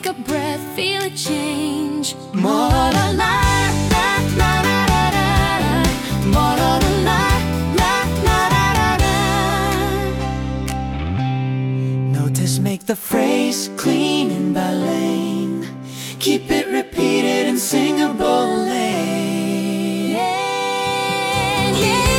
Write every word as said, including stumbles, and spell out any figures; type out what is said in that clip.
a breath, feel a change. More la la la la la la la la. More la la la la la la la. Notice, make the phrase clean in Baleine. Keep it repeated in singable lane. Yeah.